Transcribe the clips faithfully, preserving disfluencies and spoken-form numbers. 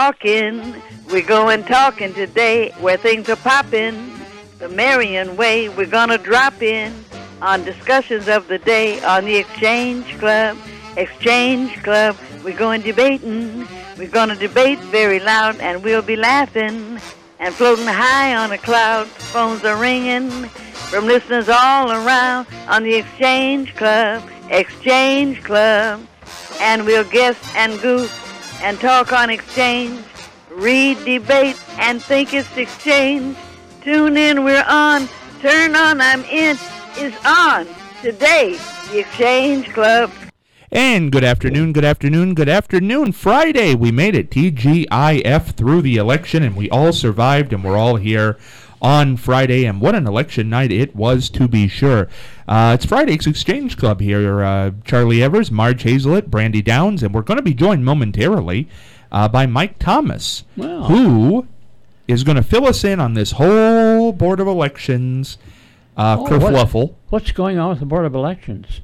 talking. We're going talking today where things are popping. The Marion way, we're going to drop in on discussions of the day on the Exchange Club. Exchange Club, we're going debating. We're going to debate very loud, and we'll be laughing and floating high on a cloud. Phones are ringing from listeners all around on the Exchange Club. Exchange Club. And we'll guess and goof and talk on exchange, read, debate, and think it's exchange. Tune in, we're on. Turn on, I'm in. Is on today, the Exchange Club. And good afternoon, good afternoon, good afternoon. Friday, we made it. T G I F through the election, and we all survived, and we're all here on Friday. And what an election night it was, to be sure. Uh, it's Friday's Exchange Club here. Uh, Charlie Evers, Marge Hazelet, Brandy Downs, and we're going to be joined momentarily uh, by Mike Thomas, wow. who is going to fill us in on this whole Board of Elections uh, oh, kerfluffle. What, what's going on with the Board of Elections?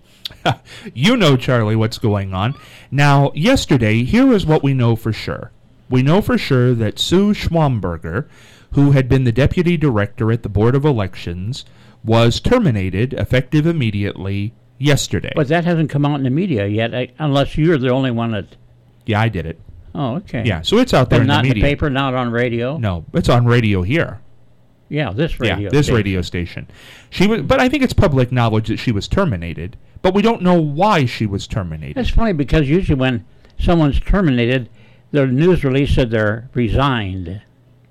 You know, Charlie, what's going on. Now, yesterday, here is what we know for sure. We know for sure that Sue Schwamberger, who had been the deputy director at the Board of Elections, was terminated, effective immediately, yesterday. But that hasn't come out in the media yet, I, unless you're the only one that... Yeah, I did it. Oh, okay. Yeah, so it's out there but in the not media. Not in the paper, not on radio? No, it's on radio here. Yeah, this radio Yeah, this station. radio station. She was, but I think it's public knowledge that she was terminated, but we don't know why she was terminated. That's funny, because usually when someone's terminated, the news release said they're resigned.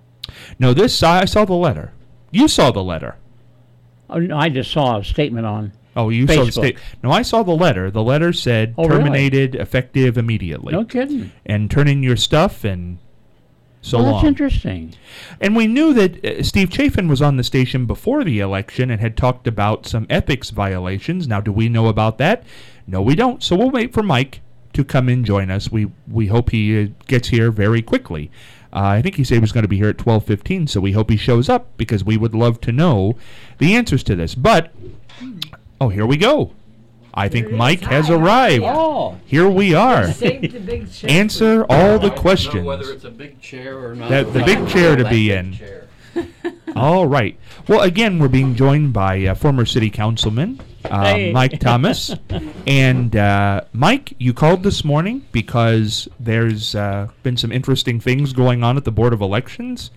No, this, I saw the letter. You saw the letter. Oh, no, I just saw a statement on Oh, you Facebook. saw the statement. No, I saw the letter. The letter said oh, terminated, really? effective immediately. No kidding. And turn in your stuff and so well, long. That's interesting. And we knew that uh, Steve Chafin was on the station before the election and had talked about some ethics violations. Now, do we know about that? No, we don't. So we'll wait for Mike to come and join us. We we hope he uh, gets here very quickly. Uh, I think he said he was going to be here at twelve fifteen, so we hope he shows up because we would love to know the answers to this. But, oh, here we go. I think Mike has arrived. Oh. Here we are. Saved the big chair. Answer all the I questions. don't know whether it's a big chair or not. That, the big chair to be in. All right. Well, again, we're being joined by uh, former city councilman uh, Hey. Mike Thomas. And uh, Mike, you called this morning because there's uh, been some interesting things going on at the Board of Elections.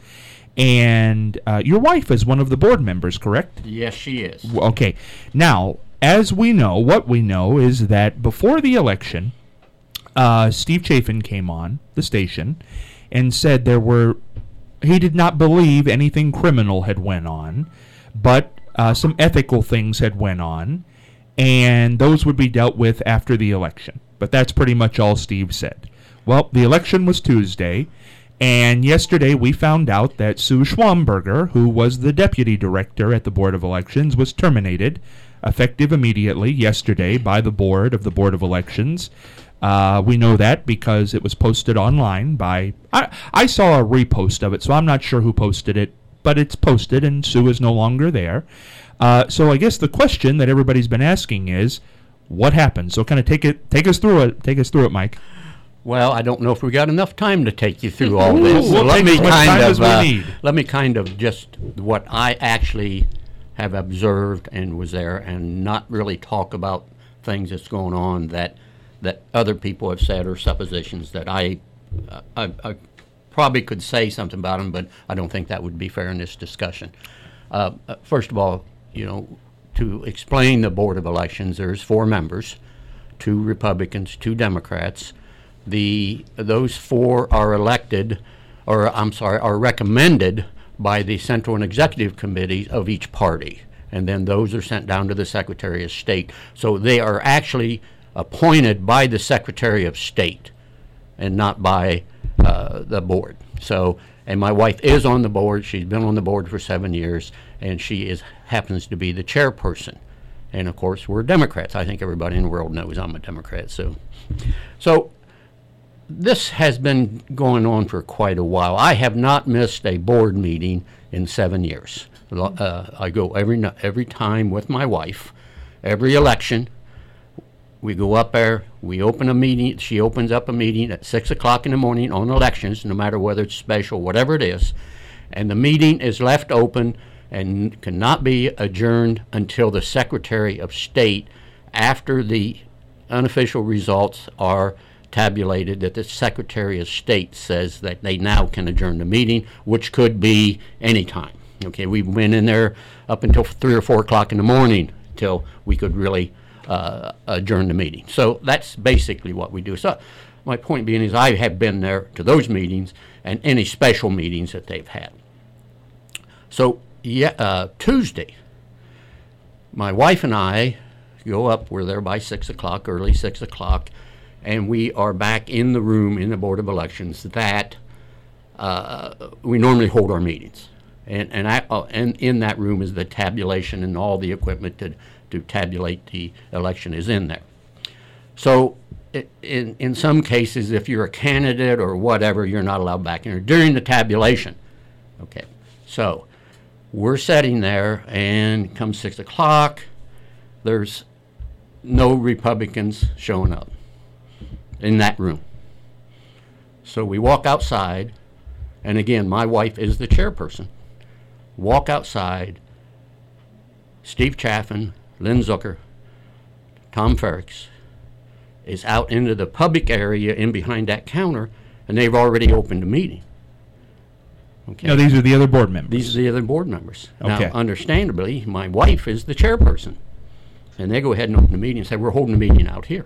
And uh, your wife is one of the board members, correct? Yes, she is. W- Okay. Now, as we know, what we know is that before the election, uh, Steve Chafin came on the station and said there were, he did not believe anything criminal had went on, but uh, some ethical things had went on, and those would be dealt with after the election. But that's pretty much all Steve said. Well, the election was Tuesday, and yesterday we found out that Sue Schwamberger, who was the deputy director at the Board of Elections, was terminated, effective immediately yesterday by the board of the Board of Elections. Uh, we know that because it was posted online by... I, I saw a repost of it, so I'm not sure who posted it, but it's posted, and Sue is no longer there. Uh, so I guess the question that everybody's been asking is, what happened? So kind of take it, take us through it. Take us through it, Mike. Well, I don't know if we got enough time to take you through all this. We'll let take me as much kind time of as we uh, need. let me kind of just what I actually have observed and was there, and not really talk about things that's going on that that other people have said or suppositions that I, uh, I, I probably could say something about them, but I don't think that would be fair in this discussion. Uh, uh, first of all, you know, to explain the Board of Elections, there's four members, two Republicans, two Democrats. The those four are elected, or I'm sorry, are recommended by the Central and Executive Committees of each party, and then those are sent down to the Secretary of State. So they are actually appointed by the Secretary of State and not by uh, the board. So, and my wife is on the board. She's been on the board for seven years, and she is happens to be the chairperson. And of course, we're Democrats. I think everybody in the world knows I'm a Democrat. So, so this has been going on for quite a while. I have not missed a board meeting in seven years. Uh, I go every every time with my wife, every election. we go up there, we open a meeting, she opens up a meeting at six o'clock in the morning on elections, no matter whether it's special, whatever it is, and the meeting is left open and cannot be adjourned until the Secretary of State, after the unofficial results are tabulated, that the Secretary of State says that they now can adjourn the meeting, which could be any time. Okay, we went in there up until three or four o'clock in the morning till we could really uh, adjourn the meeting. So that's basically what we do. So my point being is I have been there to those meetings and any special meetings that they've had. So yeah, uh, Tuesday, my wife and I go up. We're there by six o'clock, early six o'clock, and we are back in the room in the Board of Elections that uh, we normally hold our meetings. And and, I, uh, and in that room is the tabulation, and all the equipment to, to tabulate the election is in there. So it, in in some cases, if you're a candidate or whatever, you're not allowed back in there during the tabulation. Okay, so we're sitting there, and come six o'clock, there's no Republicans showing up in that room. So we walk outside, and again, my wife is the chairperson. Walk outside, Steve Chaffin, Lynn Zucker, Tom Ferricks is out into the public area in behind that counter, and they've already opened a meeting. Okay. No, these are the other board members. These are the other board members. Okay. Now, understandably, my wife is the chairperson, and they go ahead and open the meeting and say, we're holding a meeting out here.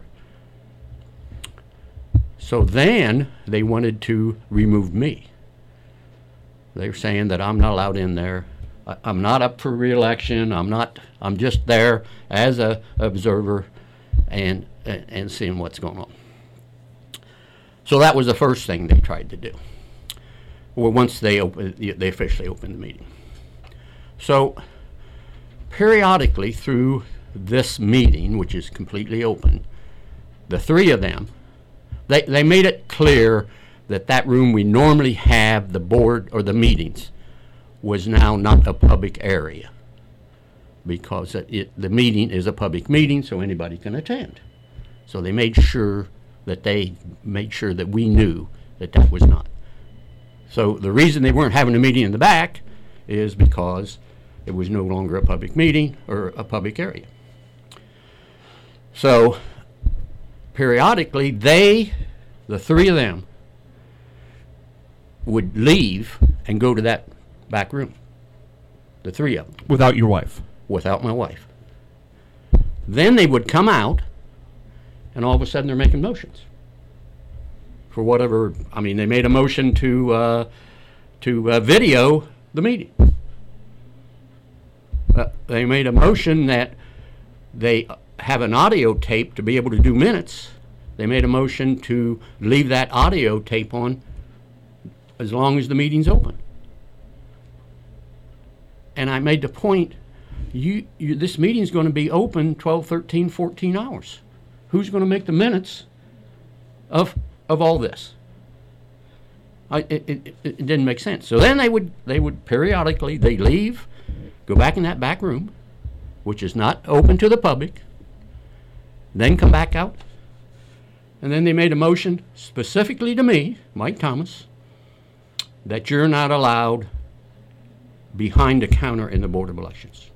So then they wanted to remove me. They're saying that I'm not allowed in there. I, I'm not up for re-election. I'm not. I'm just there as a observer, and and, and seeing what's going on. So that was the first thing they tried to do. Well, once they open, they officially opened the meeting. So periodically through this meeting, which is completely open, the three of them, they they made it clear that that room we normally have the board or the meetings was now not a public area, because it, it, the meeting is a public meeting, so anybody can attend. So they made sure that they made sure that we knew that that was not. So the reason they weren't having a meeting in the back is because it was no longer a public meeting or a public area. So periodically they, the three of them, would leave and go to that back room. The three of them. Without your wife? Without my wife. Then they would come out, and all of a sudden they're making motions. For whatever, I mean, they made a motion to uh, to uh, video the meeting. Uh, they made a motion that they have an audio tape to be able to do minutes. They made a motion to leave that audio tape on as long as the meeting's open. And I made the point, you, you this meeting's going to be open twelve, thirteen, fourteen hours. Who's going to make the minutes of of all this? I, it, it, it didn't make sense. So then they would they would periodically, they leave, go back in that back room, which is not open to the public, then come back out, and then they made a motion specifically to me, Mike Thomas, that you're not allowed behind the counter in the Board of Elections.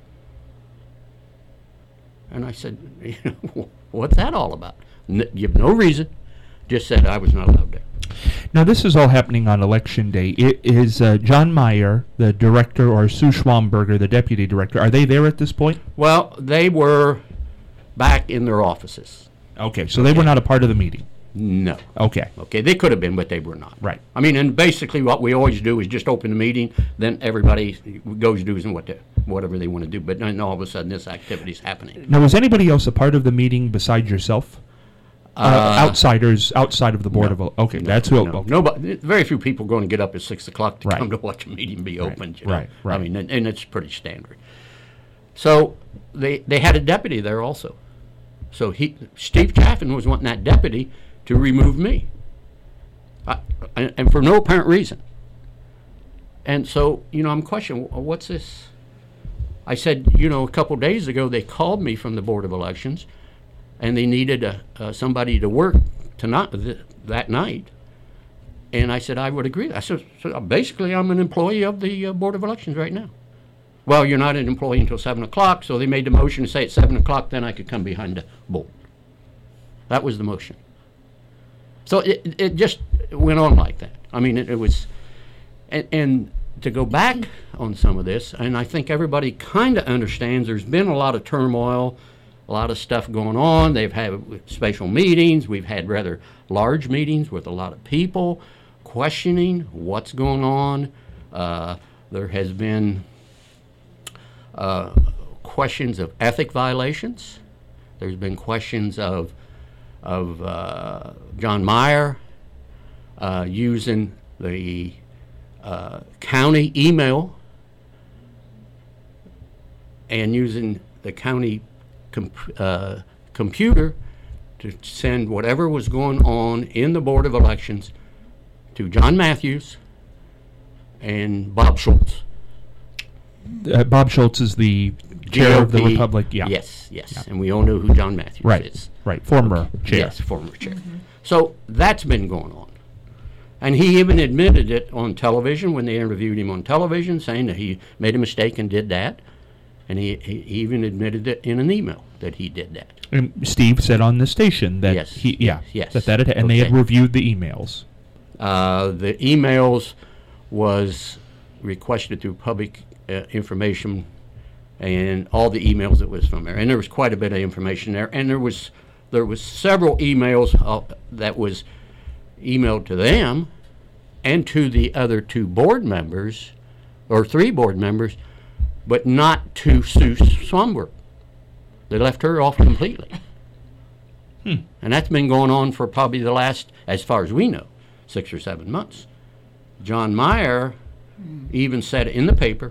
And I said, you know, what's that all about? N- give no reason, just said I was not allowed there. Now, this is all happening on Election Day. I, is uh, John Meyer, the director, or Sue Schwamberger, the deputy director, are they there at this point? Well, they were back in their offices. Okay, so okay. They were not a part of the meeting? No. Okay. Okay, they could have been, but they were not. Right. I mean, and basically what we always do is just open the meeting, then everybody goes doing what they, whatever they want to do, but then all of a sudden this activity is happening. Now, was anybody else a part of the meeting besides yourself? Uh, uh, outsiders outside of the Board no, of... Okay, no, that's who... No, okay. nobody, very few people are going to get up at six o'clock to right. come to watch a meeting be right. opened. You know? Right, right. I mean, and, and it's pretty standard. So they they had a deputy there also. So he Steve Chaffin was wanting that deputy to remove me, I, and, and for no apparent reason. And so, you know, I'm questioning, what's this? I said, you know, a couple days ago they called me from the Board of Elections and they needed a, uh, somebody to work tonight, th- that night. And I said, I would agree. I said, so basically, I'm an employee of the uh, Board of Elections right now. Well, you're not an employee until seven o'clock, so they made the motion to say at seven o'clock, then I could come behind the board. That was the motion. So it, it just went on like that. I mean, it, it was, and, and to go back on some of this, and I think everybody kind of understands there's been a lot of turmoil, a lot of stuff going on. They've had special meetings. We've had rather large meetings with a lot of people questioning what's going on. Uh, there has been uh, questions of ethic violations. There's been questions of of uh, John Meyer uh, using the uh, county email and using the county comp- uh, computer to send whatever was going on in the Board of Elections to John Matthews and Bob Schultz. Uh, Bob Schultz is the chair of the Republic. Yeah. Yes, yes. Yeah. And we all know who John Matthews Right. is. Right. Former chair. Yes, former chair. So that's been going on. And he even admitted it on television when they interviewed him on television, saying that he made a mistake and did that. And he, he even admitted it in an email that he did that. And Steve said on the station that Yes, he, yeah, yes, that that had, and they had okay. reviewed the emails. Uh, the emails was requested through public uh, information, and all the emails that was from there. And there was quite a bit of information there. And there was there was several emails uh, that was emailed to them and to the other two board members, or three board members, but not to Sue Swanberg. They left her off completely. Hmm. And that's been going on for probably the last, as far as we know, six or seven months. John Meyer even said in the paper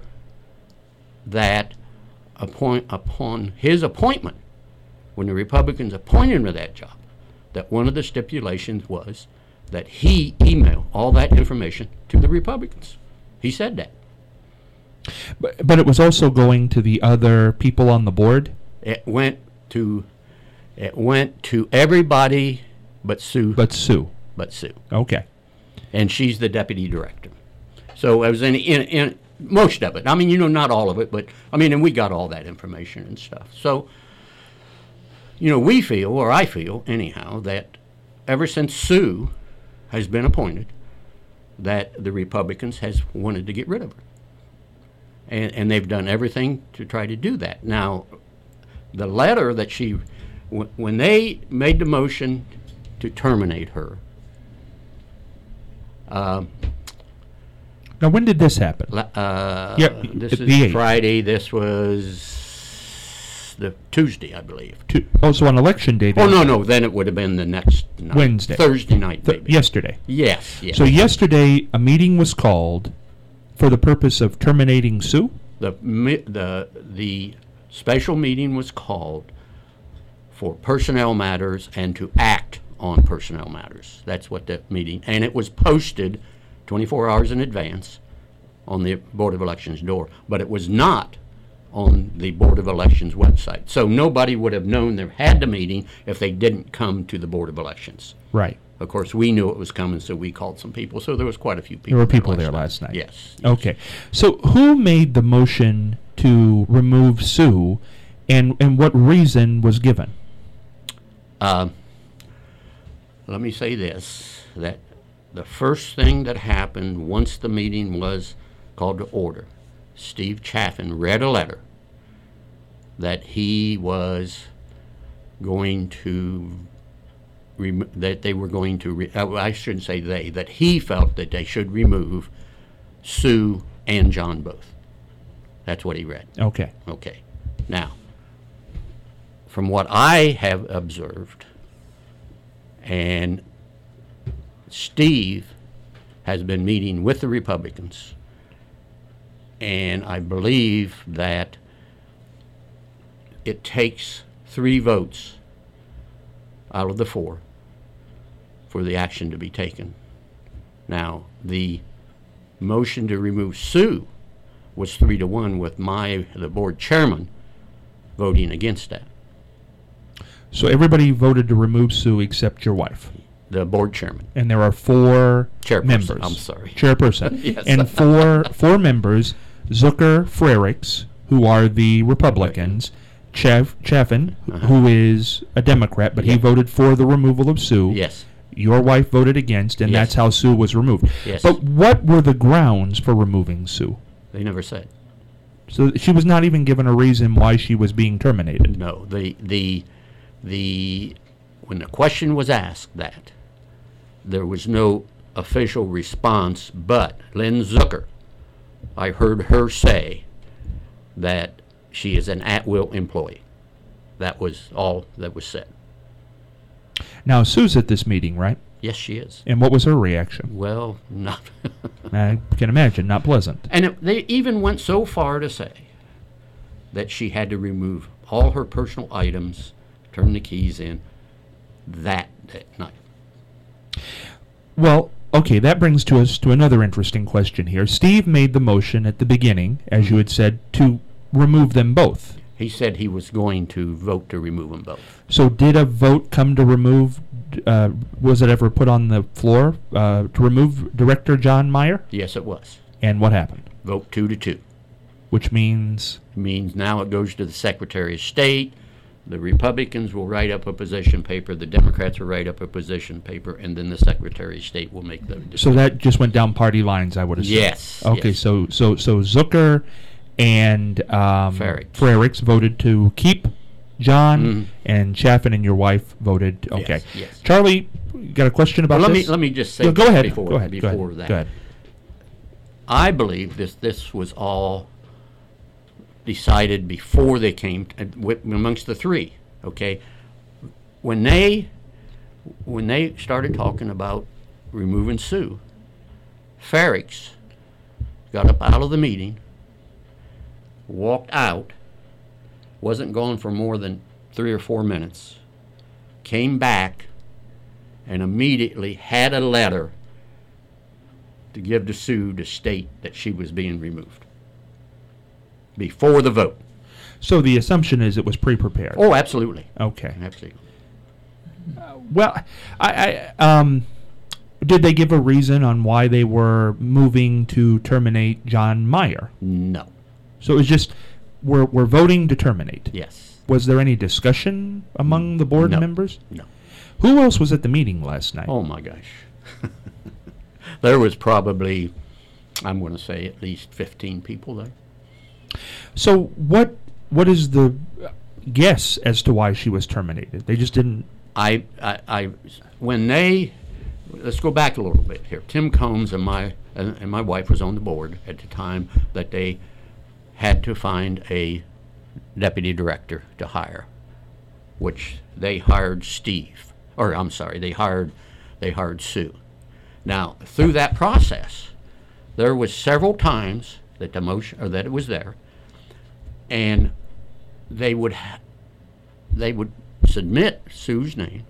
that upon, upon his appointment, when the Republicans appointed him to that job, that one of the stipulations was that he email all that information to the Republicans. He said that. But, but it was also going to the other people on the board? It went to it went to everybody but Sue. But Sue. But Sue. Okay. And she's the deputy director. So it was in, in, in most of it. I mean, you know, not all of it, but I mean, and we got all that information and stuff. So, you know, we feel, or I feel anyhow, that ever since Sue has been appointed, that the Republicans has wanted to get rid of her. And, and they've done everything to try to do that. Now, the letter that she, w- when they made the motion to terminate her, uh, Now, when did this happen? le- uh, Yeah, this the is eighth. Friday. This was the Tuesday, I believe. To, also on election day. Oh then- no, no. Then it would have been the next night. Wednesday. Thursday night, Th- maybe. yesterday. Yes. Yes. So yesterday, a meeting was called for the purpose of terminating Sue? the mi- the the special meeting was called for personnel matters and to act on personnel matters. That's what the meeting, and it was posted twenty-four hours in advance on the Board of Elections door, but it was not on the Board of Elections website. So nobody would have known they had the meeting if they didn't come to the Board of Elections. Right. Of course, we knew it was coming, so we called some people. So there was quite a few people. There were people last there night. last night. Yes. Okay. So who made the motion to remove Sue, and, and what reason was given? Uh, let me say this, that the first thing that happened once the meeting was called to order, Steve Chaffin read a letter that he was going to, rem- that they were going to, re- uh, I shouldn't say they, that he felt that they should remove Sue and John both. That's what he read. Okay. Okay. Now, from what I have observed, and Steve has been meeting with the Republicans, and I believe that it takes three votes out of the four for the action to be taken. Now, the motion to remove Sue was three to one with my, the board chairman, voting against that. So everybody voted to remove Sue except your wife. The board chairman. And there are four Chairperson, members. I'm sorry. Chairperson. Yes. And four four members, Zucker, Frerichs, who are the Republicans, Chaff, Chaffin, Uh-huh. who is a Democrat, but he Yeah. voted for the removal of Sue. Yes. Your wife voted against, and Yes. that's how Sue was removed. Yes. But what were the grounds for removing Sue? They never said. So she was not even given a reason why she was being terminated. No. The the the when the question was asked that, there was no official response, but Lynn Zucker, I heard her say that she is an at-will employee. That was all that was said. Now, Sue's at this meeting, right? Yes, she is. And what was her reaction? Well, not. I can imagine, not pleasant. And it, they even went so far to say that she had to remove all her personal items, turn the keys in that, that night. Well, okay, that brings to us to another interesting question here. Steve made the motion at the beginning, as you had said, to remove them both. He said he was going to vote to remove them both. So did a vote come to remove, uh, was it ever put on the floor, uh, to remove Director John Meyer? Yes, it was. And what happened? Vote two to two. Which means, Means now it goes to the Secretary of State. The Republicans will write up a position paper, the Democrats will write up a position paper, and then the Secretary of State will make the decision. so that just went down party lines, I would assume. Yes, Okay, yes. so so so Zucker and um, Frerichs. Frerichs voted to keep John, Mhm. and Chaffin and your wife voted. Okay, Yes, yes. Charlie, you got a question about Well, let me this? let me just say Yeah, go ahead. before go ahead. before go ahead. that. Go ahead. I believe this this was all decided before they came t- wi- amongst the three. Okay, when they when they started talking about removing Sue, Frerichs got up out of the meeting, walked out, wasn't gone for more than three or four minutes, came back, and immediately had a letter to give to Sue to state that she was being removed before the vote. So the assumption is it was pre-prepared. Oh, absolutely. Okay. Absolutely. Well, I, I um, did they give a reason on why they were moving to terminate John Meyer? No. So it was just we're we're voting to terminate. Yes. Was there any discussion among the board No. members? No. Who else was at the meeting last night? Oh, my gosh. There was probably, I'm going to say, at least fifteen people there. So what what is the guess as to why she was terminated? They just didn't. I, I, I, when they, let's go back a little bit here. Tim Combs and my and, and my wife was on the board at the time that they had to find a deputy director to hire, which they hired Steve, or I'm sorry, they hired they hired Sue. Now through that process, there was several times that the motion or that it was there, and they would ha- they would submit Sue's name.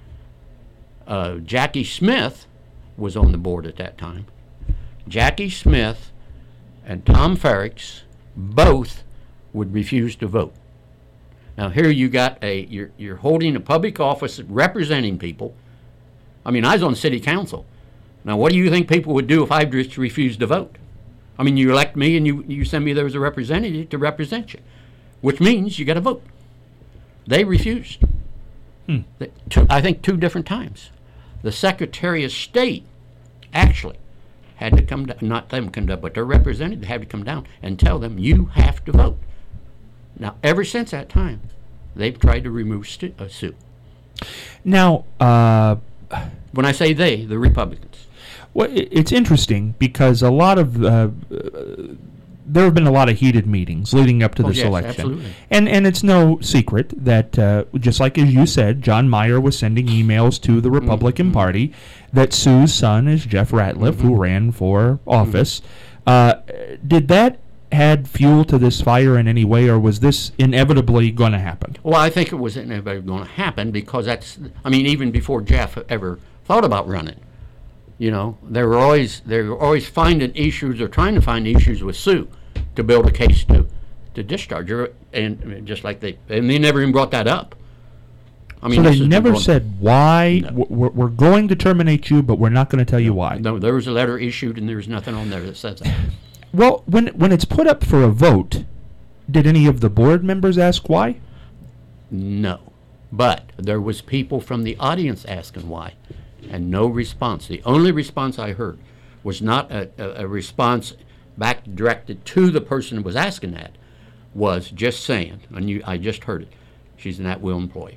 Uh, Jackie Smith was on the board at that time. Jackie Smith and Tom Frerichs both would refuse to vote. Now here you got a you're you're holding a public office representing people. I mean, I was on city council. Now what do you think people would do if I just refused to vote? I mean, you elect me and you you send me there as a representative to represent you, which means you got to vote. They refused. Hmm. The- two, I think two different times. The Secretary of State actually had to come down, not them come down, but their representative had to come down and tell them, you have to vote. Now, ever since that time, they've tried to remove Stu, uh, Sue. Now, uh, When I say they, the Republicans. well, i- it's interesting because a lot of uh, uh, there have been a lot of heated meetings leading up to Oh, this yes, election, absolutely. and and it's no secret that uh, just like as you said, John Meyer was sending emails to the Republican Mm-hmm. Party that Sue's son is Jeff Ratliff, who ran for office. Uh, did that add fuel to this fire in any way, or was this inevitably going to happen? Well, I think it was never going to happen because that's, I mean, even before Jeff ever thought about running, you know, they were always they were always finding issues or trying to find issues with Sue to build a case to to discharge her, and just like they and they never even brought that up. I mean, So this they has been never going- said why, No. w- we're, we're going to terminate you, but we're not going to tell you why. No, there was a letter issued, and there's nothing on there that says that. Well, when when it's put up for a vote, did any of the board members ask why? No. But there was people from the audience asking why, and no response. The only response I heard was not a, a, a response back directed to the person who was asking that, was just saying, and you, I just heard it, she's an at-will employee.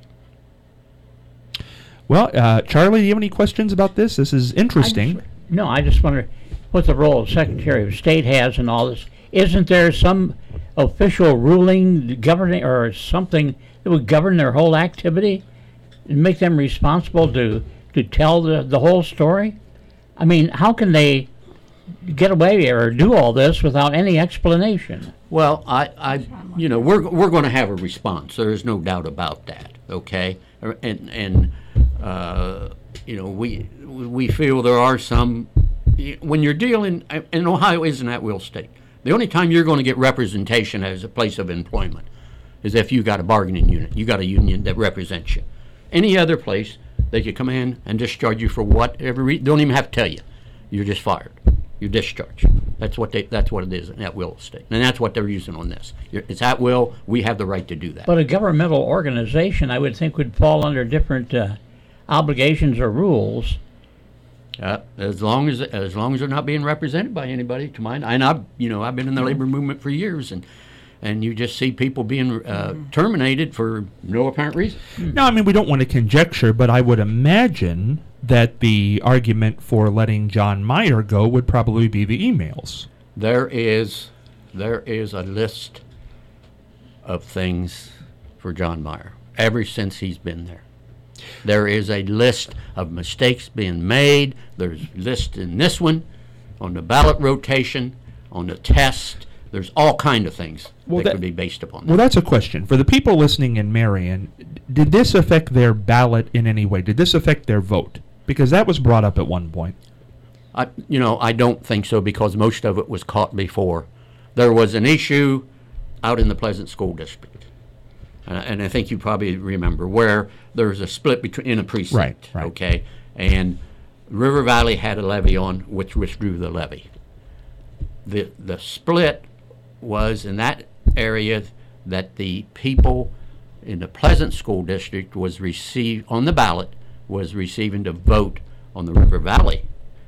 Well, uh, Charlie, do you have any questions about this? This is interesting. I just- No, I just wonder what the role of Secretary of State has in all this. Isn't there some official ruling governing or something that would govern their whole activity and make them responsible to to tell the, the whole story? I mean, how can they get away or do all this without any explanation? Well, I, I, you know, we're we're going to have a response. There is no doubt about that. Okay, Er, and and uh, you know, we we feel there are some. When you're dealing, and Ohio is an at-will state. The only time you're going to get representation as a place of employment is if you got a bargaining unit. You got a union that represents you. Any other place, they could come in and discharge you for whatever reason. Don't even have to tell you. You're just fired. You're discharged. That's what they. That's what it is, an at-will state, and that's what they're using on this. You're, it's at will. We have the right to do that. But a governmental organization, I would think, would fall under different uh, obligations or rules. Uh, as long as as long as they're not being represented by anybody, to mine. And I've you know I've been in the labor movement for years, and and you just see people being uh, terminated for no apparent reason. No, I mean, we don't want to conjecture, but I would imagine that the argument for letting John Meyer go would probably be the emails. There is there is a list of things for John Meyer ever since he's been there. There is a list of mistakes being made. There's list in this one, on the ballot rotation, on the test. There's all kind of things Well, that, that- could be based upon Well, that. that's a question. For the people listening in Marion, did this affect their ballot in any way? Did this affect their vote? Because that was brought up at one point. I, you know, I don't think so because most of it was caught before. There was an issue out in the Pleasant School District, uh, and I think you probably remember where there was a split between in a precinct. Right, right. Okay, and River Valley had a levy on which withdrew the levy. The the split was in that area that the people in the Pleasant School District was received on the ballot was receiving to vote on the River Valley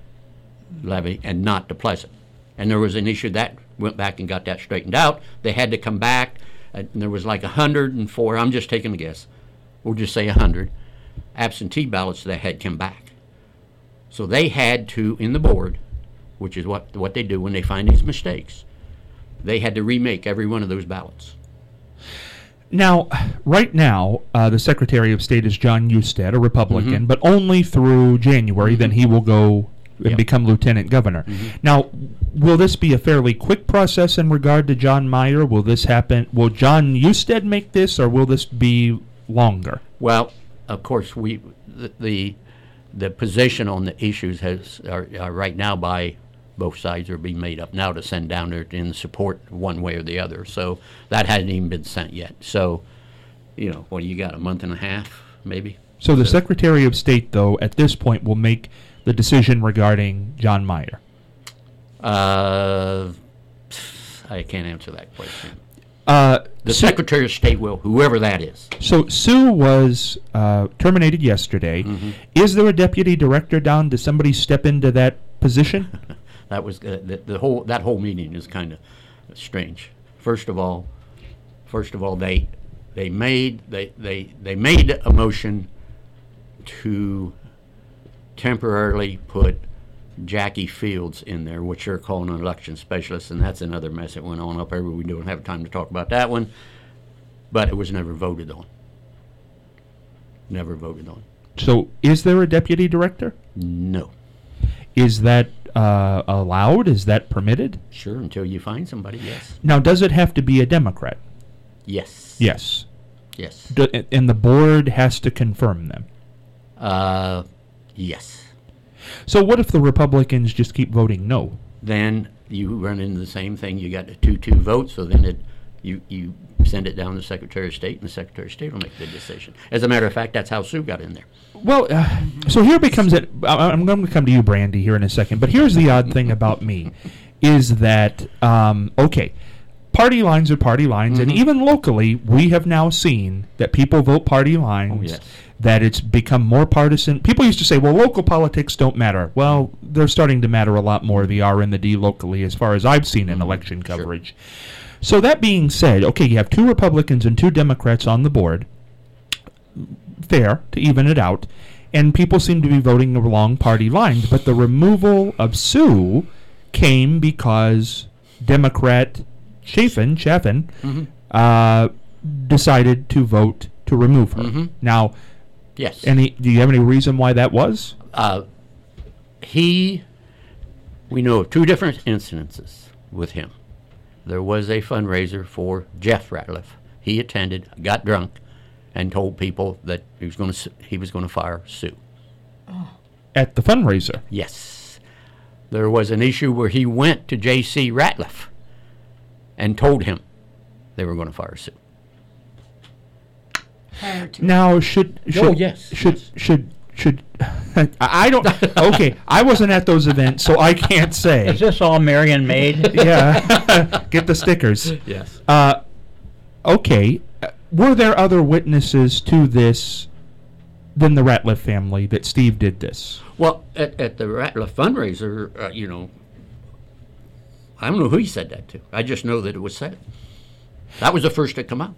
levy and not the Pleasant. And there was an issue that went back and got that straightened out. They had to come back, and there was like one hundred four, I'm just taking a guess, we'll just say one hundred, absentee ballots that had come back. So they had to, in the board, which is what, what they do when they find these mistakes, they had to remake every one of those ballots. Now, right now, uh, the Secretary of State is John Husted, a Republican, Mhm. but only through January. Then he will go and Yep. become lieutenant governor. Now, will this be a fairly quick process in regard to John Meyer? Will this happen? Will John Husted make this, or will this be longer? Well, of course, we the the, the position on the issues has are, are right now by both sides are being made up now to send down there in support one way or the other. So that hadn't even been sent yet. So, you know, what do you got? A month and a half, maybe. So the So- Secretary of State, though, at this point will make the decision regarding John Meyer. Uh, I can't answer that question. Uh, The so, Secretary of State will, whoever that is. so Sue was uh, terminated yesterday. Mm-hmm. Is there a deputy director down? Does somebody step into that position? That was uh, the, the whole that whole meeting is kind of strange. First of all, first of all, they they made they they they made a motion to temporarily put Jackie Fields in there, which they're calling an election specialist, and that's another mess that went on up there. We don't have time to talk about that one, but it was never voted on. Never voted on. So is there a deputy director? No. Is that uh, allowed? Is that permitted? Sure, until you find somebody. Yes. Now, does it have to be a Democrat? Yes. Yes. Yes. Do, and the board has to confirm them. Uh, yes. So what if the Republicans just keep voting no? Then you run into the same thing. You got a two two vote, so then it You you send it down to the Secretary of State, and the Secretary of State will make the decision. As a matter of fact, that's how Sue got in there. Well, uh, so here becomes it. I- I'm going to come to you, Brandy, here in a second. But here's the odd thing about me, is that um, okay, party lines are party lines, and even locally, we have now seen that people vote party lines. Oh, yes. That it's become more partisan. People used to say, "Well, local politics don't matter." Well, they're starting to matter a lot more. The R and the D locally, as far as I've seen in election Sure. coverage. So that being said, okay, you have two Republicans and two Democrats on the board. Fair to even it out, and people seem to be voting along party lines. But the removal of Sue came because Democrat Chafin, Chaffin uh, decided to vote to remove her. Mhm. Now, Yes. any do you have any reason why that was? Uh, he, we know of two different incidences with him. There was a fundraiser for Jeff Ratliff. He attended, got drunk, and told people that he was going to he was going to fire Sue. At the fundraiser. Yes. There was an issue where he went to J C Ratliff and told him they were going to fire Sue. Now, should should Oh, yes, should yes. should should I I don't okay. I wasn't at those events, so I can't say. Is this all Marion made? Yeah, get the stickers. Yes. Uh, okay, uh, were there other witnesses to this than the Ratliff family that Steve did this? Well, at, at the Ratliff fundraiser, uh, you know, I don't know who he said that to. I just know that it was said. That was the first to come out.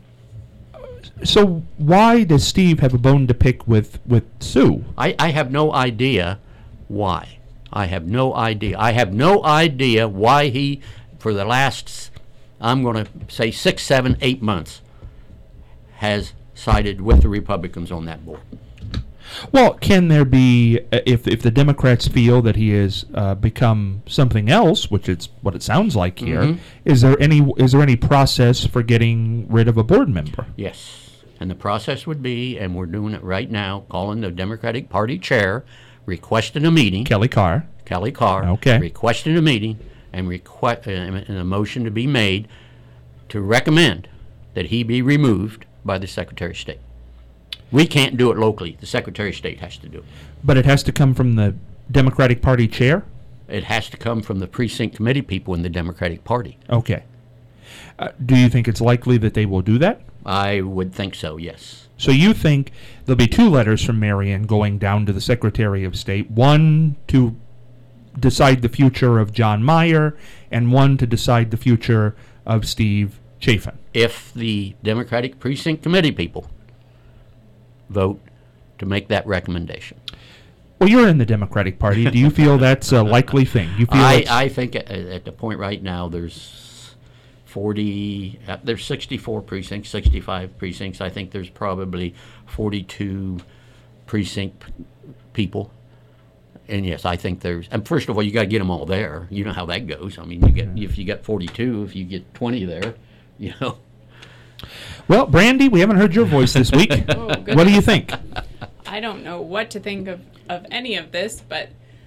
So why does Steve have a bone to pick with with Sue? I, I have no idea why. I have no idea. I have no idea why he, for the last, I'm going to say six, seven, eight months, has sided with the Republicans on that board. Well, can there be, uh, if if the Democrats feel that he has uh, become something else, which is what it sounds like here, Mhm. is there any is there any process for getting rid of a board member? Yes. And the process would be, and we're doing it right now, calling the Democratic Party chair, requesting a meeting, Kelly Carr. Kelly Carr, Okay. requesting a meeting, and, request, uh, and a motion to be made to recommend that he be removed by the Secretary of State. We can't do it locally. The Secretary of State has to do it. But it has to come from the Democratic Party chair? It has to come from the precinct committee people in the Democratic Party. Okay. Uh, do you think it's likely that they will do that? I would think so, yes. So you think there'll be two letters from Marion going down to the Secretary of State, one to decide the future of John Meyer and one to decide the future of Steve Chafin. If the Democratic precinct committee people vote to make that recommendation. Well, you're in the Democratic Party. Do you feel that's a likely thing? You feel I, it's- I think at, at the point right now, there's forty, uh, there's sixty-four precincts, sixty-five precincts. I think there's probably forty-two precinct p- people. And yes, I think there's, and first of all, you got to get them all there. You know how that goes. I mean, you get, if you got forty-two, if you get twenty there, you know. Well, Brandy, we haven't heard your voice this week. Oh, What do goodness. you think? I don't know what to think of, of any of this, but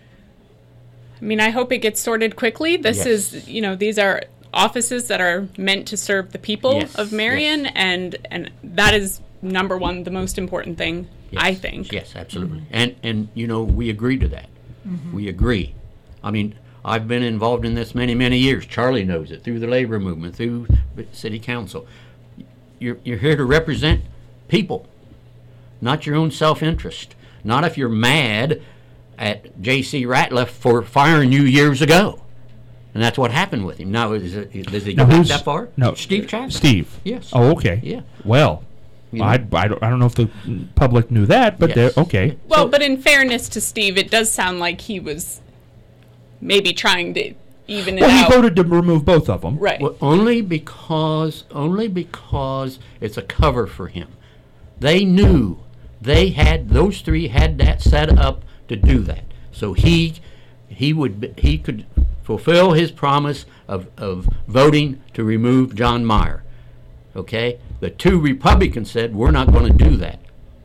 I mean, I hope it gets sorted quickly. This Yes. is, you know, these are offices that are meant to serve the people Yes, of Marion, yes. and and that is number one, the most important thing, Yes, I think. Yes, absolutely. And, and, you know, we agree to that. We agree. I mean, I've been involved in this many, many years. Charlie knows it, through the labor movement, through the city council. You're, you're here to represent people, not your own self-interest. Not if you're mad at J C Ratliff for firing you years ago. And that's what happened with him. Now, is it, does he Now, go back who's- that far? No, Steve Chapman. Steve. Yes. Oh, okay. Yeah. Well, You know? I, I, don't, I don't know if the public knew that, but Yes. they're okay. Well, So- but in fairness to Steve, it does sound like he was maybe trying to even it Well, he out. voted to remove both of them. Right. Well, only because only because it's a cover for him. They knew they had those three had that set up to do that. So he he would be- he could fulfill his promise of, of voting to remove John Meyer. Okay? The two Republicans said we're not going to do that.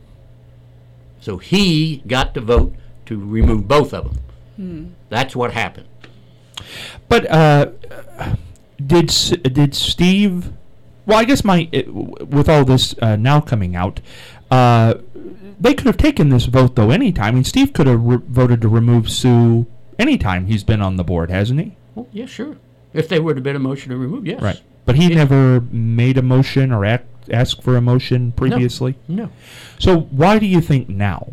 So he got to vote to remove both of them. That's what happened. But uh, did S- did Steve Well, I guess my it, w- with all this uh, now coming out, uh, they could have taken this vote though anytime. I mean, Steve could have re- voted to remove Sue anytime he's been on the board, hasn't he? Well, yeah, sure. If there would have been a motion to remove, yes. Right. But he never made a motion or act, asked for a motion previously? No. So why do you think now?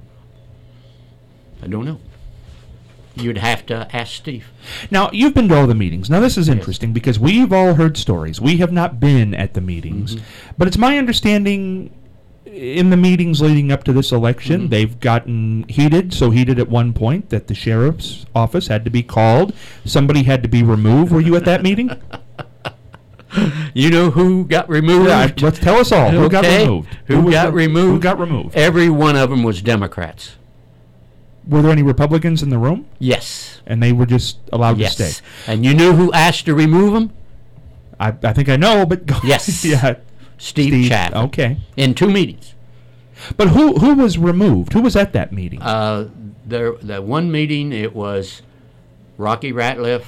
I don't know. You'd have to ask Steve. Now, you've been to all the meetings. Now, this is interesting because we've all heard stories. We have not been at the meetings. Mm-hmm. But it's my understanding in the meetings leading up to this election, mm-hmm. they've gotten heated, so heated at one point that the sheriff's office had to be called. Somebody had to be removed. Were you at that meeting? You know who got removed? Yeah, let's tell us all. Who okay. got removed? Who, who got the, removed? Who got removed? Every one of them was Democrats. Were there any Republicans in the room? Yes. And they were just allowed yes. to stay? And you knew who asked to remove them? I, I think I know, but... Go yes. yeah. Steve, Steve Chaffin. Okay. In two meetings. But who who was removed? Who was at that meeting? Uh, there, the one meeting, it was Rocky Ratliff,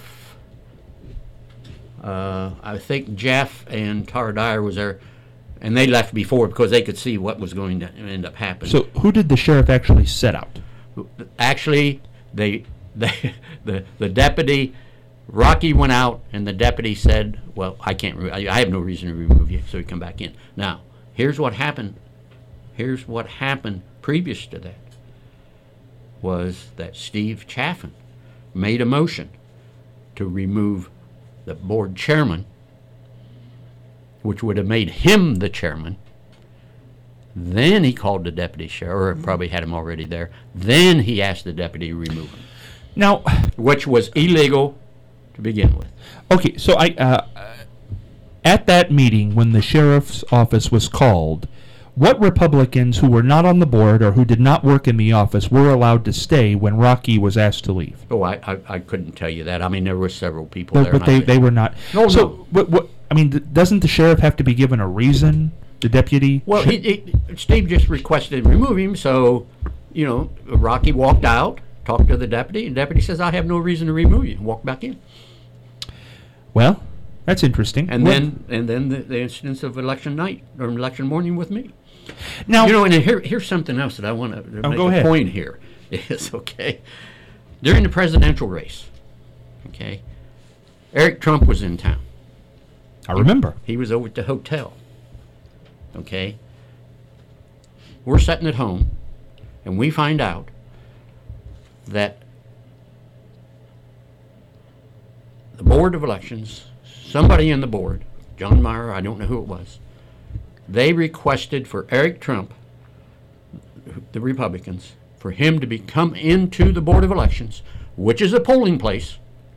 uh, I think Jeff and Tara Dyer was there, and they left before because they could see what was going to end up happening. So who did the sheriff actually set out? Actually, they, they the the deputy, Rocky went out, and the deputy said, "Well, I can't. Re- I, I have no reason to remove you, so you come back in." Now, here's what happened. Here's what happened previous to that. Was that Steve Chaffin made a motion to remove the board chairman, which would have made him the chairman. Then he called the deputy sheriff, or probably had him already there. Then he asked the deputy to remove him. Now, which was illegal to begin with. Okay, so I uh, at that meeting when the sheriff's office was called, what Republicans who were not on the board or who did not work in the office were allowed to stay when Rocky was asked to leave? Oh, I I, I couldn't tell you that. I mean, there were several people but, there. But they, they were not. No, so, no. What, what, I mean, th- doesn't the sheriff have to be given a reason? The deputy? Well, he, he, Steve just requested to remove him, so, you know, Rocky walked out, talked to the deputy, and the deputy says, I have no reason to remove you. Walk back in. Well, that's interesting. And well, then and then the, the incidents of election night, or election morning with me. Now, you know, and here, here's something else that I want to oh, make go a ahead. point here. Is, okay, during the presidential race, okay, Eric Trump was in town. I remember. He, he was over at the hotel. Okay, we're sitting at home, and we find out that the Board of Elections, somebody in the board, John Meyer, I don't know who it was, they requested for Eric Trump, the Republicans, for him to be come into the Board of Elections, which is a polling place,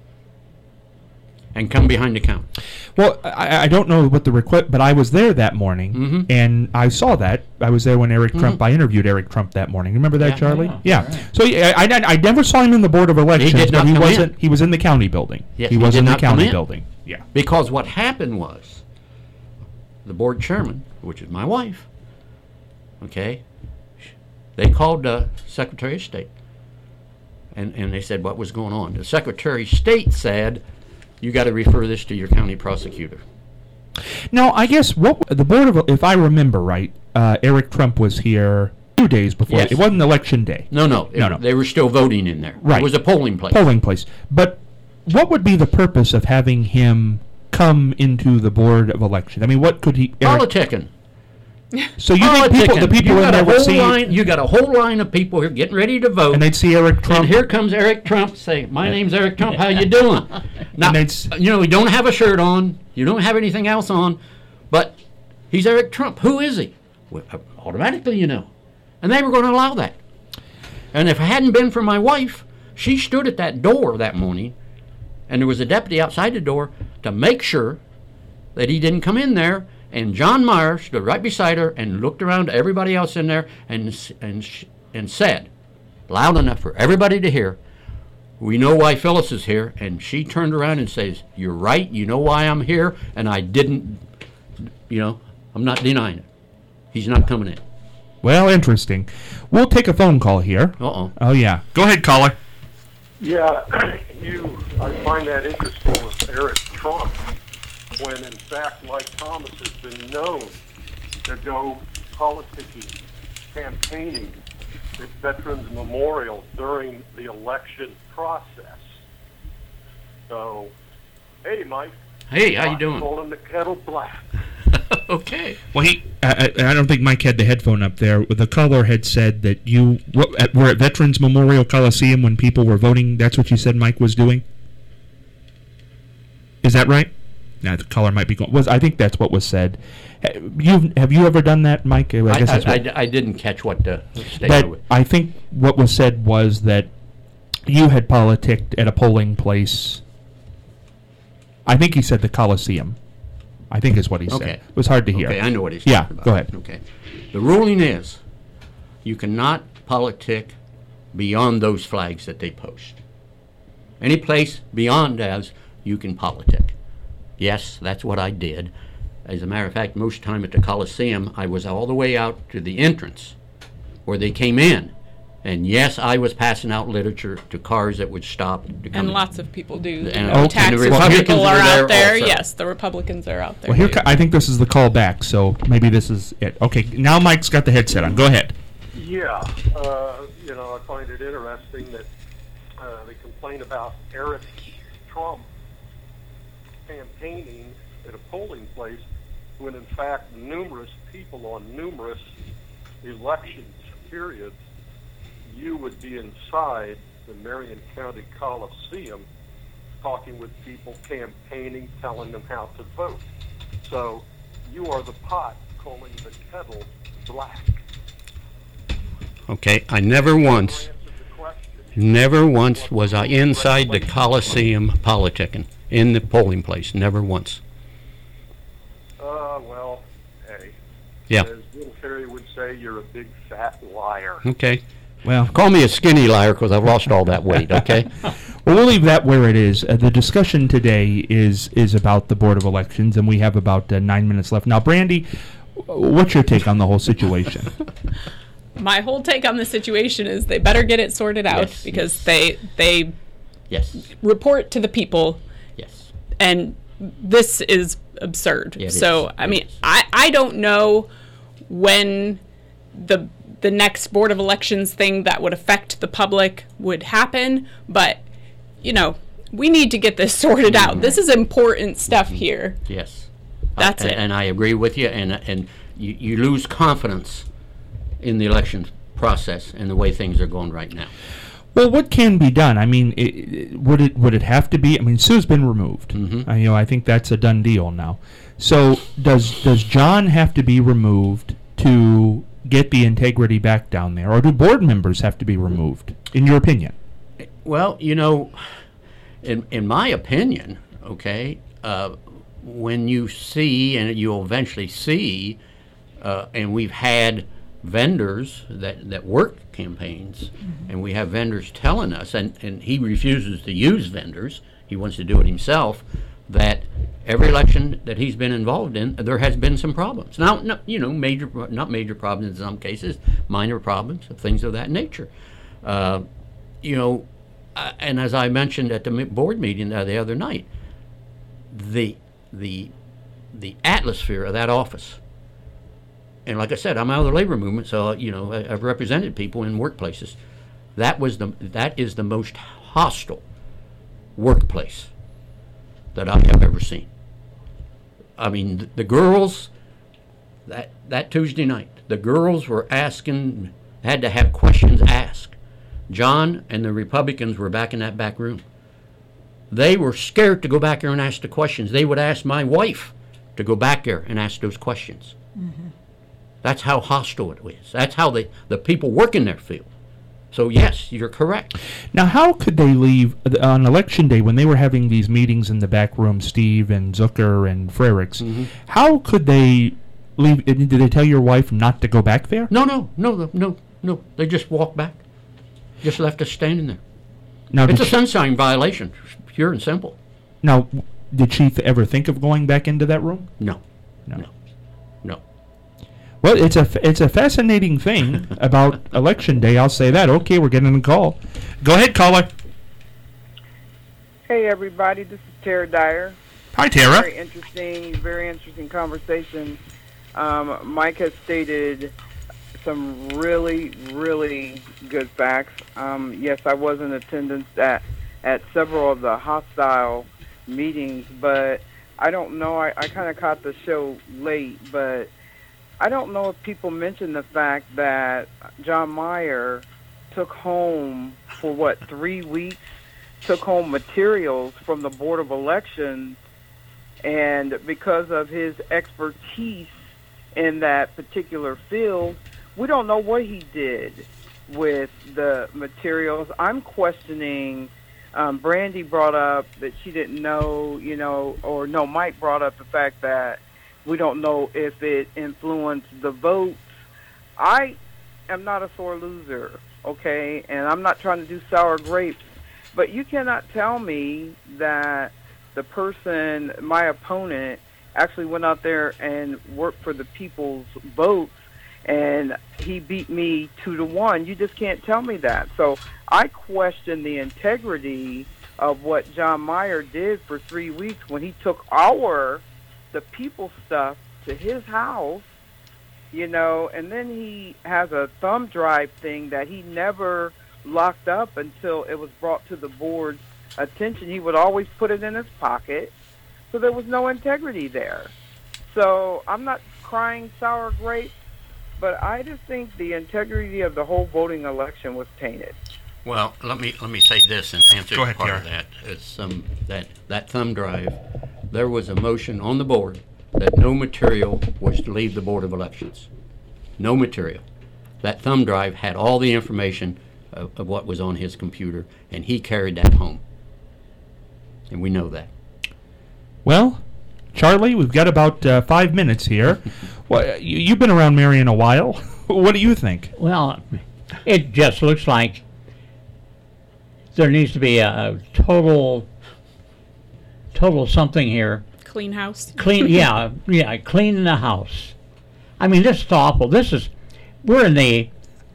and come behind the counter. Well, I, I don't know what the request, but I was there that morning, mm-hmm. and I saw that. I was there when Eric mm-hmm. Trump, I interviewed Eric Trump that morning. Remember that, yeah, Charlie? yeah. Yeah. Right. So I, I, I never saw him in the Board of Elections, he did not but he come wasn't. in. He was in the county building. Yes, he he was did in the not come county in. building. Yeah. Because what happened was, the board chairman, which is my wife, okay, they called the Secretary of State, and, and they said what was going on. The Secretary of State said, you got to refer this to your county prosecutor. Now, I guess what the Board of, if I remember right, uh, Eric Trump was here two days before. Yes. It wasn't election day. No, no, no, it, no. They were still voting in there. Right. It was a polling place. Polling place. But what would be the purpose of having him come into the Board of Election? I mean, what could he... Eric, Politicking. So you think people, the people you in got there a would whole see... line, you got a whole line of people here getting ready to vote. And they'd see Eric Trump... And here comes Eric Trump saying, my name's Eric Trump, how you doing? Now, you know, he don't have a shirt on, you don't have anything else on, but he's Eric Trump. Who is he? Well, automatically you know. And they were going to allow that. And if it hadn't been for my wife, she stood at that door that morning, and there was a deputy outside the door to make sure that he didn't come in there. And John Meyer stood right beside her and looked around to everybody else in there and and and said, loud enough for everybody to hear, we know why Phyllis is here. And she turned around and says, you're right, you know why I'm here, and I didn't, you know, I'm not denying it. He's not coming in. Well, interesting. We'll take a phone call here. Uh-oh. Oh, yeah. Go ahead, caller. Yeah, you, I find that interesting with Eric Trump. when in fact Mike Thomas has been known to go politicking, campaigning at Veterans Memorial during the election process. So, hey, Mike. Hey, how you doing? Calling the kettle black. Okay. Well, he, I, I I don't think Mike had the headphone up there. The caller had said that you what, at, were at Veterans Memorial Coliseum when people were voting. That's what you said Mike was doing? Is that right? Now, the caller might be going. Was I think that's what was said. You have you ever done that, Mike? I, I, guess I, that's what, I, I didn't catch what the statement that, was. I think what was said was that you had politicked at a polling place. I think he said the Coliseum. I think is what he Okay. said. It was hard to hear. Okay, I know what he's Yeah, talking about. go ahead. Okay. The ruling is you cannot politic beyond those flags that they post. Any place beyond as you can politic. Yes, that's what I did. As a matter of fact, most time at the Coliseum, I was all the way out to the entrance where they came in. And yes, I was passing out literature to cars that would stop. To come And in. lots of people do. And- Oh, Taxes and the Republicans people were are there out there. also. Yes, the Republicans are out there. Well, here too. co- I think this is the call back, so maybe this is it. Okay, now Mike's got the headset on. Go ahead. Yeah, uh, you know, I find it interesting that uh, they complain about Eric Trump campaigning at a polling place when, in fact, numerous people on numerous elections, periods, you would be inside the Marion County Coliseum talking with people, campaigning, telling them how to vote. So you are the pot calling the kettle black. Okay, I never once, Answer the question. never once was I inside the Coliseum politicking, in the polling place. Never once. Uh, well, hey. Yeah. As Will Ferry would say, you're a big fat liar. Okay. Well, Call me a skinny liar because I've lost all that weight, okay? well, we'll leave that where it is. Uh, the discussion today is is about the Board of Elections, and we have about uh, nine minutes left. Now, Brandy, what's your take on the whole situation? My whole take on the situation is they better get it sorted out Yes, because yes. they they Yes, report to the people, yes. and this is absurd. Yeah, it so is. I It mean, is. I I don't know when the the next Board of Elections thing that would affect the public would happen, but you know, we need to get this sorted out. This is important stuff here. Yes. That's I, it. And I agree with you, and and you, you lose confidence in the election process and the way things are going right now. Well, what can be done? I mean, it, it, would it would it have to be? I mean, Sue's been removed. Mhm. Uh, you know, I think that's a done deal now. So does does John have to be removed to get the integrity back down there, or do board members have to be removed? In your opinion? Well, you know, in in my opinion, okay, uh, when you see, and you'll eventually see, uh, and we've had vendors that, that work campaigns, and we have vendors telling us, and, and he refuses to use vendors, he wants to do it himself, that every election that he's been involved in, there has been some problems. Now, no, you know, major, not major problems in some cases, minor problems, things of that nature. Uh, you know, uh, and as I mentioned at the mi- board meeting uh, the other night, the the the atmosphere of that office. And like I said, I'm out of the labor movement, so you know I, I've represented people in workplaces. That was the that is the most hostile workplace that I have ever seen. I mean, the, the girls that that Tuesday night, the girls were asking, had to have questions asked. John and the Republicans were back in that back room. They were scared to go back there and ask the questions. They would ask my wife to go back there and ask those questions. Mm-hmm. That's how hostile it is. That's how they, the people working there feel. So, yes, you're correct. Now, how could they leave uh, on election day when they were having these meetings in the back room, Steve and Zucker and Frericks? Mm-hmm. How How could they leave? uh, Did they tell your wife not to go back there? No, no, no, no, no. They just walked back. Just left us standing there. Now, It's did a she, sunshine violation, pure and simple. now, w- did she th- ever think of going back into that room? No, No. no, no. Well, it's a f- it's a fascinating thing about election day. I'll say that. Okay, we're getting a call. Go ahead, caller. Hey everybody, this is Tara Dyer. Hi, Tara. Very interesting, very interesting conversation. Um, Mike has stated some really, really good facts. Um, yes, I was in attendance at, at several of the hostile meetings, but I don't know. I, I kind of caught the show late, but I don't know if people mentioned the fact that John Meyer took home, for what, three weeks, took home materials from the Board of Elections, and because of his expertise in that particular field, we don't know what he did with the materials. I'm questioning, um, Brandy brought up that she didn't know, you know, or no, Mike brought up the fact that we don't know if it influenced the votes. I am not a sore loser, okay, and I'm not trying to do sour grapes, but you cannot tell me that the person, my opponent, actually went out there and worked for the people's votes, and he beat me two to one. You just can't tell me that. So I question the integrity of what John Meyer did for three weeks when he took our, the people's stuff to his house, you know, and then he has a thumb drive thing that he never locked up until it was brought to the board's attention. He would always put it in his pocket, so there was no integrity there. So I'm not crying sour grapes, but I just think the integrity of the whole voting election was tainted. Well, let me let me say this and answer Go ahead, part of that. It's um, that that thumb drive. There was a motion on the board that no material was to leave the Board of Elections. No material. That thumb drive had all the information of, of what was on his computer, and he carried that home. And we know that. Well, Charlie, we've got about uh, five minutes here. Well, you, you've been around Marion a while. What do you think? Well, it just looks like there needs to be a total, total something here. Clean house. Clean, yeah, yeah, clean the house. I mean, this is awful. This is, we're in the,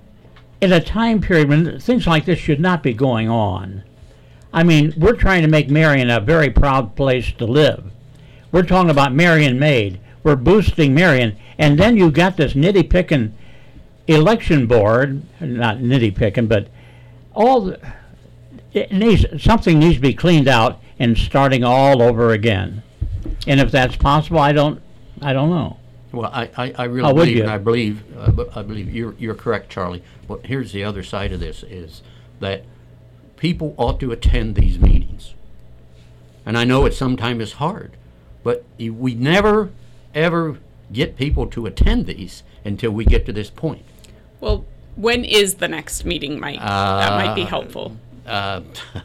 in a time period when things like this should not be going on. I mean, we're trying to make Marion a very proud place to live. We're talking about Marion Made. We're boosting Marion. And then you've got this nitty-picking election board, not nitty-picking, but all the, it needs, something needs to be cleaned out and starting all over again. And if that's possible, I don't, I don't know. Well, I, I, I really How would believe, you? and I believe, uh, but I believe you're you're correct, Charlie. But here's the other side of this: is that people ought to attend these meetings. And I know it sometimes is hard, but y- we never ever get people to attend these until we get to this point. Well, when is the next meeting, Mike? that might be Uh, helpful. Uh,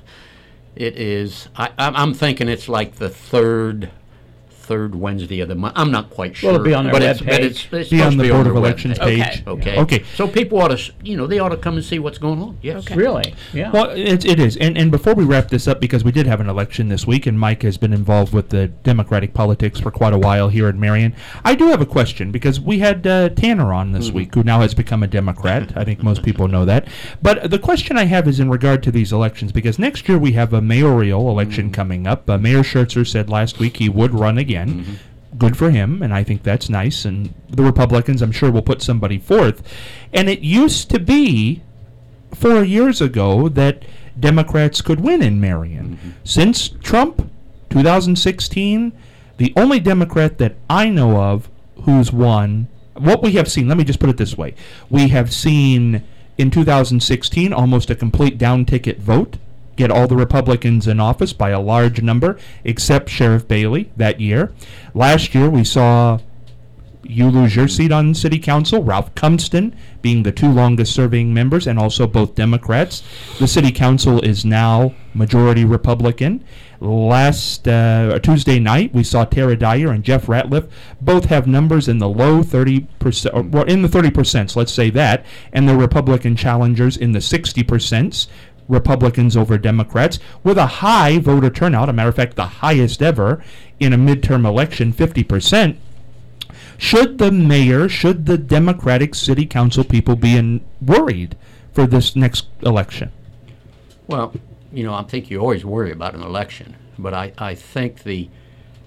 it is. I, I'm I'm thinking it's like the third. Third Wednesday of the month. I'm not quite sure. Well, it'll be on their but it's, web but page. it's, it's Be supposed on to the be Board on of their web Elections page. page. Okay. Okay. So people ought to, s- you know, they ought to come and see what's going on. Yes. Okay. Really? Yeah. Well, it, it is. And, and before we wrap this up, because we did have an election this week, and Mike has been involved with the Democratic politics for quite a while here in Marion, I do have a question, because we had uh, Tanner on this week, who now has become a Democrat. I think most people know that. But the question I have is in regard to these elections, because next year we have a mayoral election coming up. Uh, Mayor Schertzer said last week he would run again. Good for him, and I think that's nice. And the Republicans, I'm sure, will put somebody forth. And it used to be, four years ago, that Democrats could win in Marion. Mm-hmm. Since Trump, two thousand sixteen, the only Democrat that I know of who's won, what we have seen, let me just put it this way. We have seen, in two thousand sixteen, almost a complete down-ticket vote, get all the Republicans in office by a large number, except Sheriff Bailey that year. Last year, we saw you lose your seat on City Council, Ralph Cumston being the two longest-serving members, and also both Democrats. The City Council is now majority Republican. Last uh, Tuesday night, we saw Tara Dyer and Jeff Ratliff both have numbers in the low thirty percent, or well, in the thirty percent, let's say that, and the Republican challengers in the sixty percent. Republicans over Democrats, with a high voter turnout, a matter of fact, the highest ever in a midterm election, fifty percent. Should the mayor, should the Democratic City Council people be in, worried for this next election? Well, you know, I think you always worry about an election, but I, I think the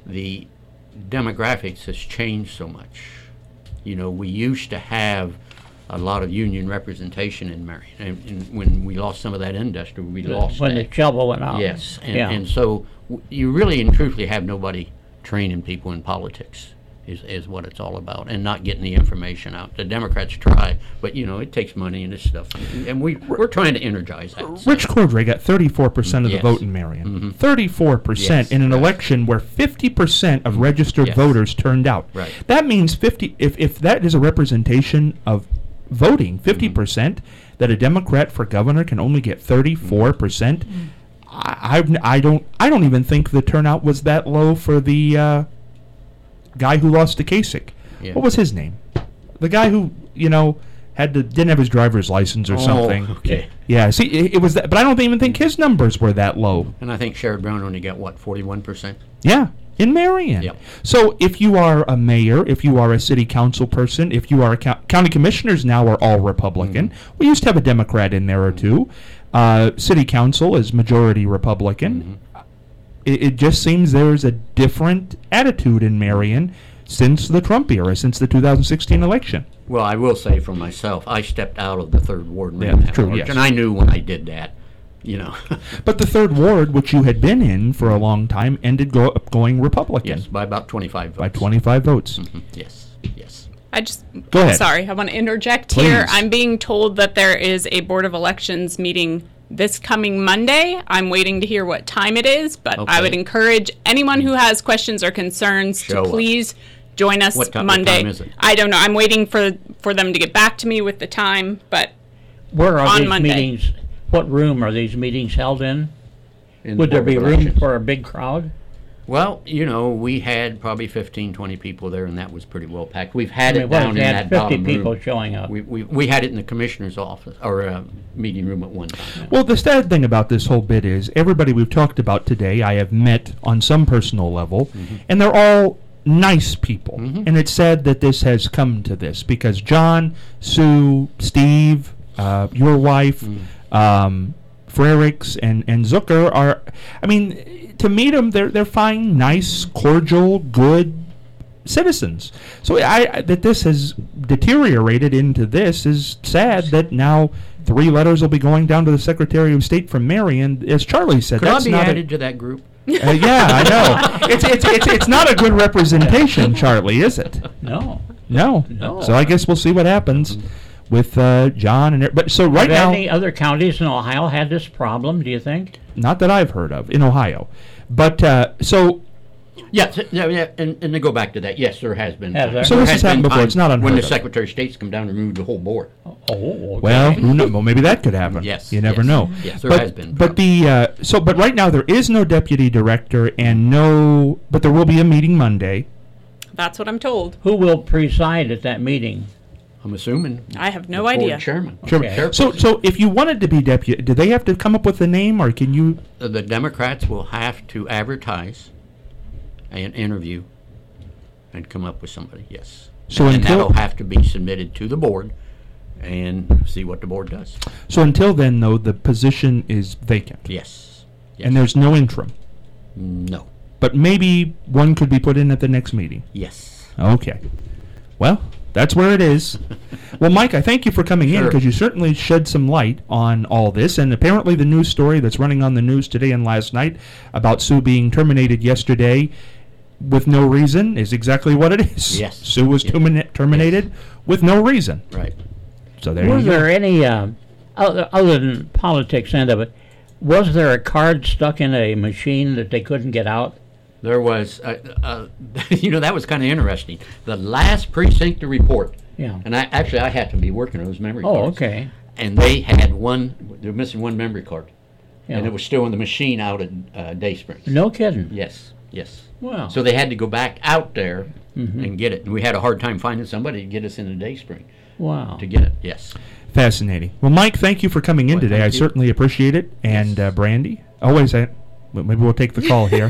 the demographics has changed so much. You know, we used to have a lot of union representation in Marion, and, and when we lost some of that industry, we lost when that. the shovel went out. Yes, and, yeah. and so w- you really and truthfully have nobody training people in politics. Is, is what it's all about, and not getting the information out. The Democrats try, but you know it takes money and this stuff, and we we're trying to energize that. So. Rich Cordray got thirty-four percent of the Yes. vote in Marion. Mhm. thirty-four percent Yes, in an right. election where fifty percent of registered Yes. voters turned out. Right. That means fifty. If if that is a representation of voting, fifty percent that a Democrat for governor can only get thirty-four percent. I I've, I don't I don't even think the turnout was that low for the uh, guy who lost to Kasich. Yeah. What was his name? The guy who you know had to didn't have his driver's license or Oh, something. okay. Yeah, see, it, it was that, but I don't even think his numbers were that low. And I think Sherrod Brown only got what forty-one percent. Yeah, in Marion. Yep. So if you are a mayor, if you are a city council person, if you are a co- county commissioners now are all Republican. Mm-hmm. We used to have a Democrat in there or two. Uh, city council is majority Republican. Mm-hmm. It, it just seems there's a different attitude in Marion since the Trump era, since the two thousand sixteen election. Well, I will say for myself, I stepped out of the third ward, and Yeah, ran that's that true, ward, yes. and I knew when I did that, you know. But the third ward, which you had been in for a long time, ended go, up going Republican Yes, by about twenty-five votes. by twenty-five votes. Mhm. Yes, yes. I just Go ahead. Sorry, I want to interject here. Please. I'm being told that there is a Board of Elections meeting this coming Monday. I'm waiting to hear what time it is, but I Okay. would encourage anyone who has questions or concerns Show to up. please join us What ti- what Monday. time is it? I don't know. I'm waiting for for them to get back to me with the time, but Where are on these Monday. meetings? What room are these meetings held in? In Would there Board be of room Elections. for a big crowd? Well, you know, we had probably fifteen, twenty people there, and that was pretty well packed. We've had I it mean, what down if in you that had fifty bottom people room. showing up? We, we, we had it in the commissioner's office, or uh, meeting room at one time. Well, the sad thing about this whole bit is everybody we've talked about today, I have met on some personal level, and they're all nice people. And it's sad that this has come to this because John, Sue, Steve, uh, your wife, um, Frericks, and, and Zucker are, I mean, to meet them, they're, they're fine, nice, cordial, good citizens. So I, I that this has deteriorated into this is sad that now three letters will be going down to the Secretary of State from Marion. As Charlie said, Could that's I be not added a, to that group? uh, yeah, I know. It's, it's it's it's not a good representation, Charlie, is it? No. No. No. So I guess we'll see what happens with uh, John and. But so right Have now, any other counties in Ohio had this problem, do you think? not that I've heard of in Ohio, but uh, so Yes, yeah, yeah, and, and to go back to that, yes, there has been. Has times. there? So There this has been happened before, times it's not When unheard the of. Secretary of State's come down and removed the whole board. Oh, okay. well, who know, well, maybe that could happen. Yes, you never yes. know. Yes, there but, has been But the uh, so, but right now there is no deputy director and no, but there will be a meeting Monday. that's what I'm told. Who will preside at that meeting? I'm assuming. I have no the board idea. Chairman. Sure. Okay. So, so if you wanted to be deputy, do they have to come up with a name, or can you? The, the Democrats will have to advertise and interview and come up with somebody, yes. So and until- that'll have to be submitted to the board and see what the board does. So until then, though, the position is vacant, Yes. yes. and there's no interim. No. But maybe one could be put in at the next meeting. Yes. Okay. Well, that's where it is. Well, Mike, I thank you for coming in Sure. because you certainly shed some light on all this. And apparently, the news story that's running on the news today and last night about Sue being terminated yesterday with no reason is exactly what it is. Yes. Sue was Yes. termina- terminated with no reason. Right. So there Was you go. there any, uh, other, other than politics end of it, was there a card stuck in a machine that they couldn't get out? There was, uh, uh, you know, that was kind of interesting. The last precinct to report, Yeah. and I actually I had to be working on those memory Oh, cards. okay. And they had one, they were missing one memory card. Yeah. And it was still in the machine out at uh, Day Springs. No kidding. Yes, yes. Wow. So they had to go back out there Mhm. and get it. And we had a hard time finding somebody to get us in the Day Spring Wow. to get it, yes. Fascinating. Well, Mike, thank you for coming in Well, today. thank I you. certainly appreciate it. And uh, Brandy, always, I, well, maybe we'll take the call here.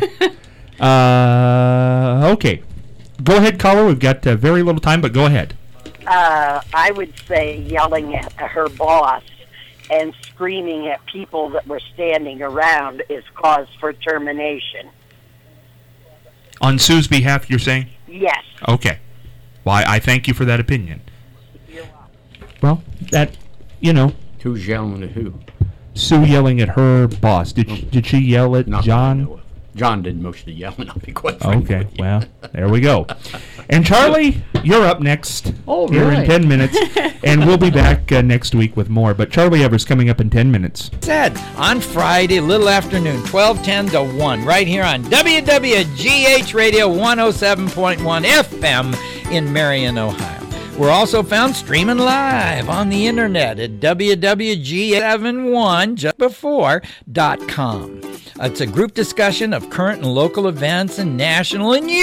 uh, okay. Go ahead, caller. We've got uh, very little time, but go ahead. uh, I would say yelling at her boss and screaming at people that were standing around is cause for termination. On Sue's behalf, you're saying? Yes. Okay. Well, I, I thank you for that opinion. You're welcome. Well, that, you know, Who's yelling at who? Sue yelling at her boss. Did she, did she yell at Not that I John? know of. John did most of the yelling, I'll be quite frank Okay, with you. well, there we go. And Charlie, you're up next Oh, here in really? ten minutes, and we'll be back uh, next week with more. But Charlie Evers coming up in ten minutes. Said on Friday, little afternoon, twelve ten to one, right here on W W G H Radio one oh seven point one F M in Marion, Ohio. We're also found streaming live on the internet at W W G seventy-one just before dot com. It's a group discussion of current and local events and national and